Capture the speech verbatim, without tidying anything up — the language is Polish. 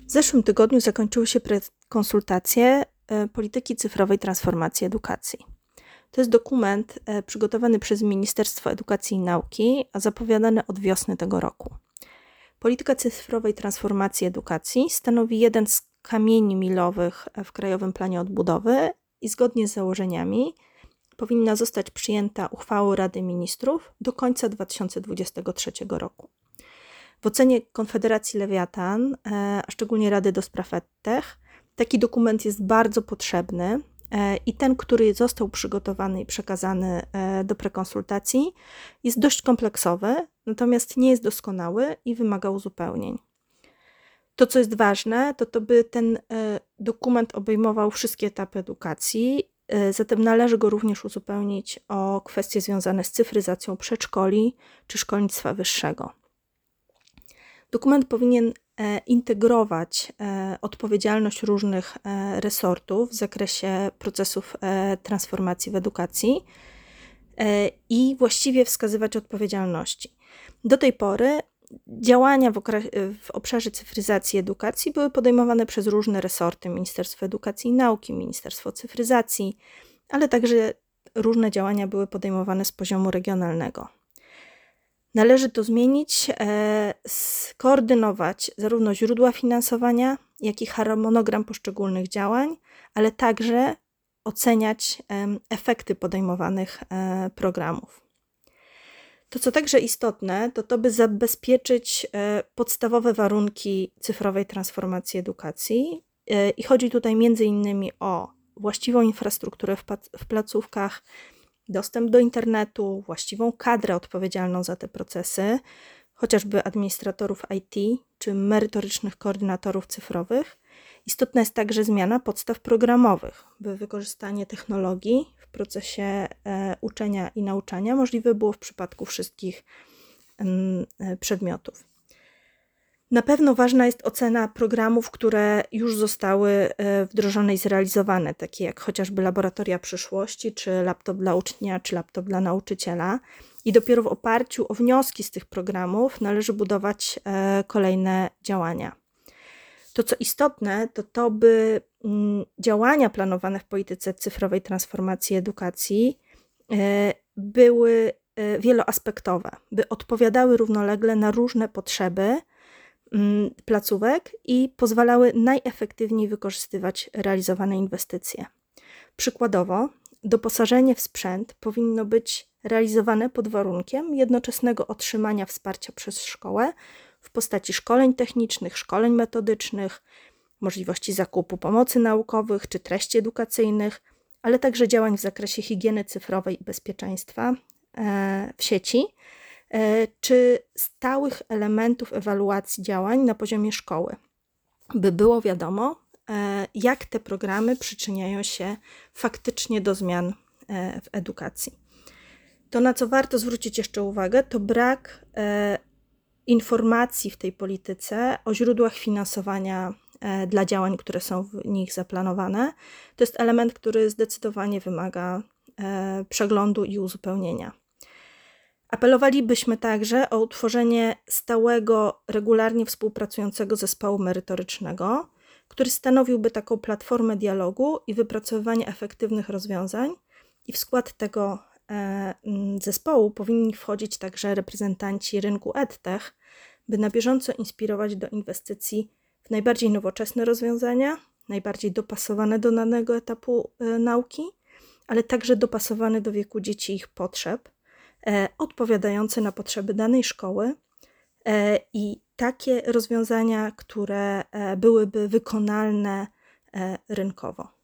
W zeszłym tygodniu zakończyły się konsultacje polityki cyfrowej transformacji edukacji. To jest dokument przygotowany przez Ministerstwo Edukacji i Nauki, a zapowiadany od wiosny tego roku. Polityka cyfrowej transformacji edukacji stanowi jeden z kamieni milowych w Krajowym Planie Odbudowy i zgodnie z założeniami powinna zostać przyjęta uchwałą Rady Ministrów do końca dwa tysiące dwudziestego trzeciego roku. W ocenie Konfederacji Lewiatan, a szczególnie Rady do Spraw EdTech, taki dokument jest bardzo potrzebny i ten, który został przygotowany i przekazany do prekonsultacji, jest dość kompleksowy, natomiast nie jest doskonały i wymaga uzupełnień. To, co jest ważne, to to by ten dokument obejmował wszystkie etapy edukacji, zatem należy go również uzupełnić o kwestie związane z cyfryzacją przedszkoli czy szkolnictwa wyższego. Dokument powinien integrować odpowiedzialność różnych resortów w zakresie procesów transformacji w edukacji i właściwie wskazywać odpowiedzialności. Do tej pory działania w, okre- w obszarze cyfryzacji edukacji były podejmowane przez różne resorty, Ministerstwo Edukacji i Nauki, Ministerstwo Cyfryzacji, ale także różne działania były podejmowane z poziomu regionalnego. Należy to zmienić, e, skoordynować zarówno źródła finansowania, jak i harmonogram poszczególnych działań, ale także oceniać e, efekty podejmowanych e, programów. To, co także istotne, to to, by zabezpieczyć e, podstawowe warunki cyfrowej transformacji edukacji e, i chodzi tutaj między innymi o właściwą infrastrukturę w, w placówkach, dostęp do internetu, właściwą kadrę odpowiedzialną za te procesy, chociażby administratorów I T czy merytorycznych koordynatorów cyfrowych. Istotna jest także zmiana podstaw programowych, by wykorzystanie technologii w procesie e, uczenia i nauczania możliwe było w przypadku wszystkich e, przedmiotów. Na pewno ważna jest ocena programów, które już zostały wdrożone i zrealizowane, takie jak chociażby Laboratoria Przyszłości, czy Laptop dla ucznia, czy Laptop dla nauczyciela. I dopiero w oparciu o wnioski z tych programów należy budować kolejne działania. To, co istotne, to to, by działania planowane w polityce cyfrowej transformacji edukacji były wieloaspektowe, by odpowiadały równolegle na różne potrzeby placówek i pozwalały najefektywniej wykorzystywać realizowane inwestycje. Przykładowo, doposażenie w sprzęt powinno być realizowane pod warunkiem jednoczesnego otrzymania wsparcia przez szkołę w postaci szkoleń technicznych, szkoleń metodycznych, możliwości zakupu pomocy naukowych czy treści edukacyjnych, ale także działań w zakresie higieny cyfrowej i bezpieczeństwa w sieci, czy stałych elementów ewaluacji działań na poziomie szkoły, by było wiadomo, jak te programy przyczyniają się faktycznie do zmian w edukacji. To, na co warto zwrócić jeszcze uwagę, to brak informacji w tej polityce o źródłach finansowania dla działań, które są w nich zaplanowane. To jest element, który zdecydowanie wymaga przeglądu i uzupełnienia. Apelowalibyśmy także o utworzenie stałego, regularnie współpracującego zespołu merytorycznego, który stanowiłby taką platformę dialogu i wypracowywania efektywnych rozwiązań. I w skład tego e, zespołu powinni wchodzić także reprezentanci rynku EdTech, by na bieżąco inspirować do inwestycji w najbardziej nowoczesne rozwiązania, najbardziej dopasowane do danego etapu e, nauki, ale także dopasowane do wieku dzieci i ich potrzeb, odpowiadające na potrzeby danej szkoły i takie rozwiązania, które byłyby wykonalne rynkowo.